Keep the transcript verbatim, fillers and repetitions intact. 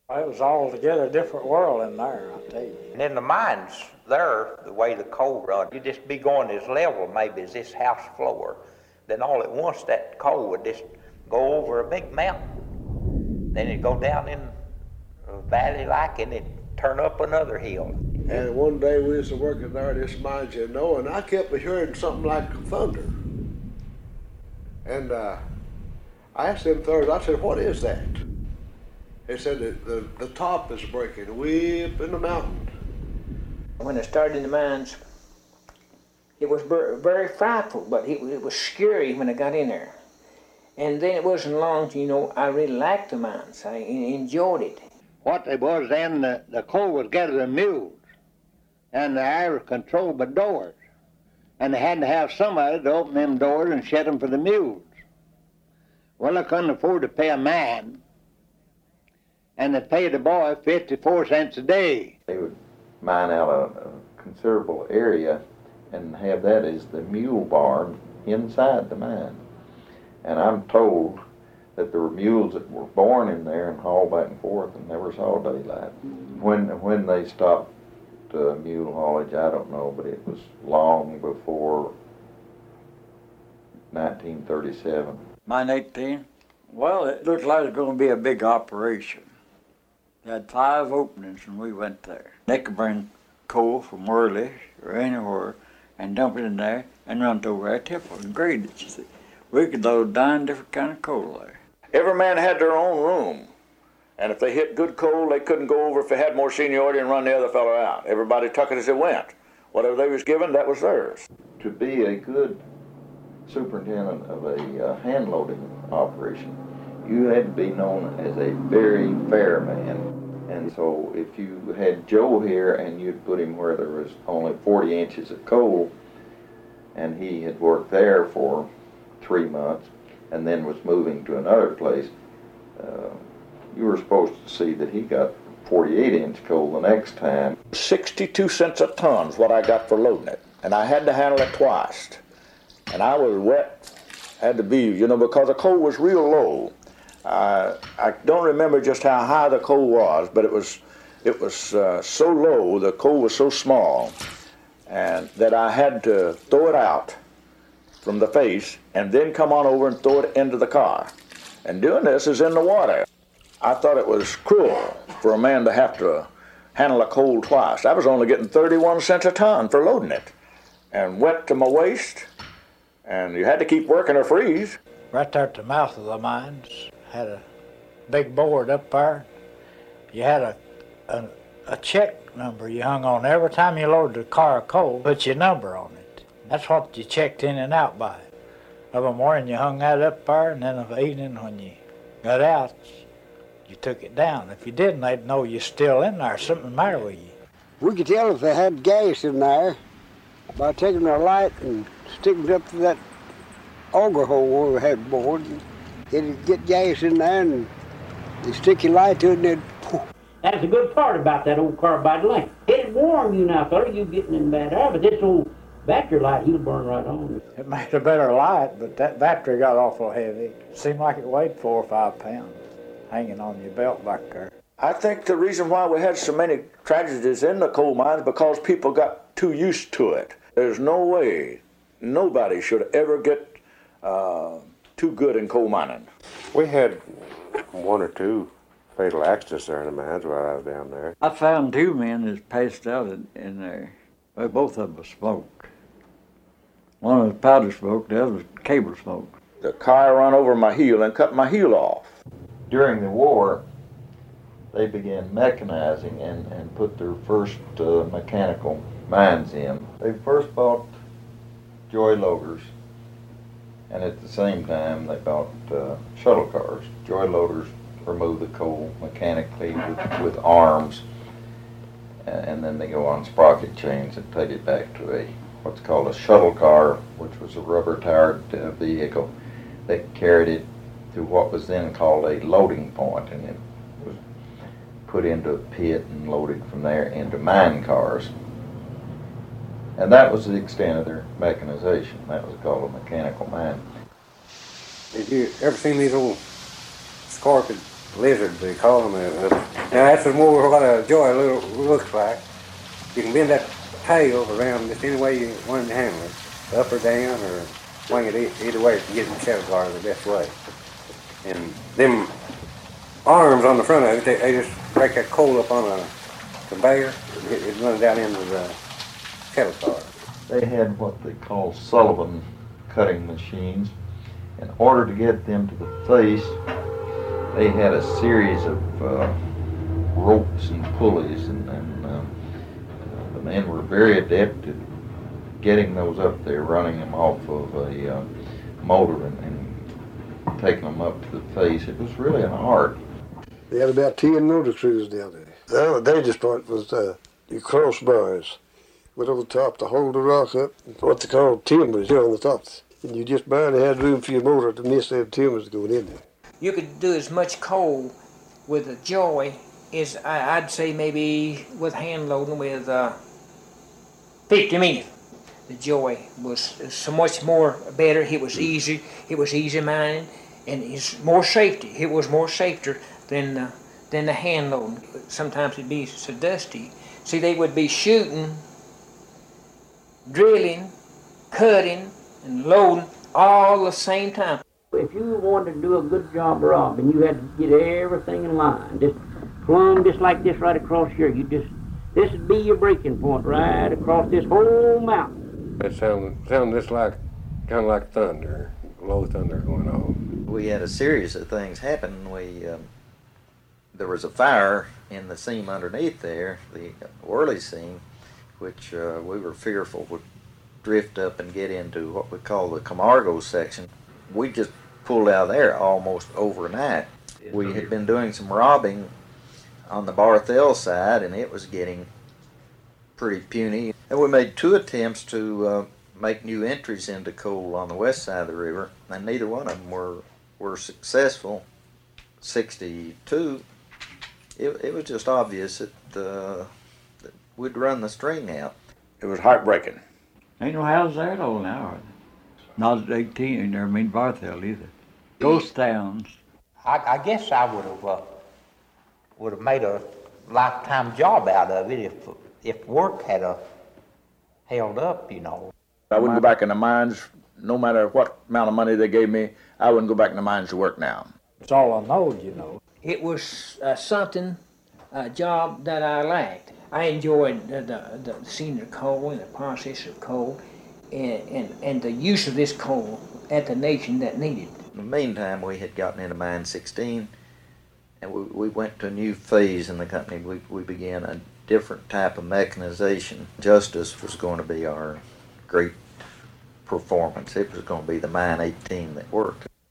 It was altogether a different world in there, I'll tell you. And in the mines there, the way the coal run, you'd just be going as level maybe as this house floor. Then all at once that coal would just go over a big mountain. Then it'd go down in a valley like and it'd turn up another hill. And one day we was working there, this mine, you know, and I kept hearing something like thunder. And uh, I asked them Thursday, I said, what is that? They said that the, the top is breaking way up in the mountain. When I started in the mines, it was very frightful, but it, it was scary when I got in there. And then it wasn't long, you know, I really liked the mines. I enjoyed it. What it was then, the, the coal was gathered in mules, and the air was controlled by doors. And they had to have somebody to open them doors and shut them for the mules. Well, I couldn't afford to pay a man, and they paid the boy fifty-four cents a day. They would mine out a, a considerable area and have that as the mule barn inside the mine. And I'm told that there were mules that were born in there and hauled back and forth and never saw daylight. When when they stopped uh, mule haulage, I don't know, but it was long before nineteen thirty-seven. Mine eighteen? Well, it looked like it was going to be a big operation. They had five openings when we went there. They could bring coal from Worley or anywhere and dump it in there and run it over our tipple and grade it, you see. We could load nine different kind of coal there. Every man had their own room. And if they hit good coal, they couldn't go over if they had more seniority and run the other fellow out. Everybody took it as it went. Whatever they was given, that was theirs. To be a good superintendent of a uh, hand loading operation, you had to be known as a very fair man. And so if you had Joe here and you'd put him where there was only forty inches of coal, and he had worked there for three months and then was moving to another place, uh, you were supposed to see that he got forty-eight inch coal the next time. sixty-two cents a ton is what I got for loading it. And I had to handle it twice. And I was wet, had to be, you know, because the coal was real low. Uh, I don't remember just how high the coal was, but it was, it was uh, so low, the coal was so small, and that I had to throw it out from the face and then come on over and throw it into the car. And doing this is in the water. I thought it was cruel for a man to have to handle a coal twice. I was only getting thirty-one cents a ton for loading it, and wet to my waist, and you had to keep working or freeze. Right there at the mouth of the mines, had a big board up there. You had a, a, a check number you hung on. Every time you loaded a car of coal, put your number on it. That's what you checked in and out by. Of a morning you hung that up there, and then of the evening when you got out, you took it down. If you didn't, they'd know you're still in there. Something the matter with you. We could tell if they had gas in there by taking our light and sticking it up to that auger hole where we had board. It'd get gas in there, and you stick your light to it, and it'd... That's the good part about that old carbide light. It'd warm you now, fella. You getting in bad air, but this old battery light, he'll burn right on. It made a better light, but that battery got awful heavy. It seemed like it weighed four or five pounds hanging on your belt back there. I think the reason why we had so many tragedies in the coal mines because people got too used to it. There's no way nobody should ever get uh, too good in coal mining. We had one or two fatal accidents there in the mines while I was down there. I found two men that's passed out in, in there. Well, both of them was smoke. One was powder smoke, the other was cable smoke. The car run over my heel and cut my heel off. During the war, they began mechanizing and, and put their first uh, mechanical mines in. They first bought joy loaders, and at the same time they bought uh, shuttle cars. Joy loaders remove the coal mechanically with, with arms, and, and then they go on sprocket chains and take it back to a what's called a shuttle car, which was a rubber-tired uh, vehicle that carried it to what was then called a loading point, and it was put into a pit and loaded from there into mine cars. And that was the extent of their mechanization. That was called a mechanical mine. Did you ever seen these old scorpion lizards, they call them. Uh, now that's more what a joy little looks like. You can bend that tail around just any way you want to handle it, up or down, or swing it e- either way to get in the cattle car the best way. And them arms on the front of it, they, they just break that coal up on a conveyor and it, it runs down into the cattle car. They had what they call Sullivan cutting machines. In order to get them to the face, they had a series of uh, ropes and pulleys, and, and uh, the men were very adept at getting those up there, running them off of a uh, motor and, and taking them up to the face. It was really an art. They had about ten motor crews down there. The dangerous part was uh, your crossbars went over the top to hold the rock up, what they call timbers on the top. And you just barely had room for your motor to miss them timbers going in there. You could do as much coal with a joy as I, I'd say maybe with hand loading with uh, fifty minutes. The joy was so much more better. It was easy. It was easy mining, and it's more safety. It was more safer than uh, than the hand loading. Sometimes it'd be so dusty. See, they would be shooting, drilling, cutting, and loading all the same time. If you wanted to do a good job robbing, you had to get everything in line. Just plumb just like this right across here. You just, this would be your breaking point right across this whole mountain. It sounded, sounded just like, kind of like thunder, low thunder going on. We had a series of things happen. We, um, there was a fire in the seam underneath there, the Worley seam, which uh, we were fearful would drift up and get into what we call the Camargo section. We just pulled out of there almost overnight. We had been doing some robbing on the Barthel side, and it was getting pretty puny. And we made two attempts to uh, make new entries into coal on the west side of the river, and neither one of them were, were successful. sixty-two, it, it was just obvious that, uh, that we'd run the string out. It was heartbreaking. Ain't no houses there though now. Not at eighteen, never mean Barthel either. Ghost towns. I, I guess I would have uh, would have made a lifetime job out of it if if work had uh, held up, you know. I wouldn't go back in the mines, no matter what amount of money they gave me. I wouldn't go back in the mines to work now. It's all I know, you know. It was uh, something, a job that I liked. I enjoyed the, the, the seeing the coal and the process of coal and, and, and the use of this coal at the nation that needed it. In the meantime, we had gotten into Mine sixteen, and we, we went to a new phase in the company. We, we began a different type of mechanization. Justice was going to be our great performance. It was going to be the Mine eighteen that worked.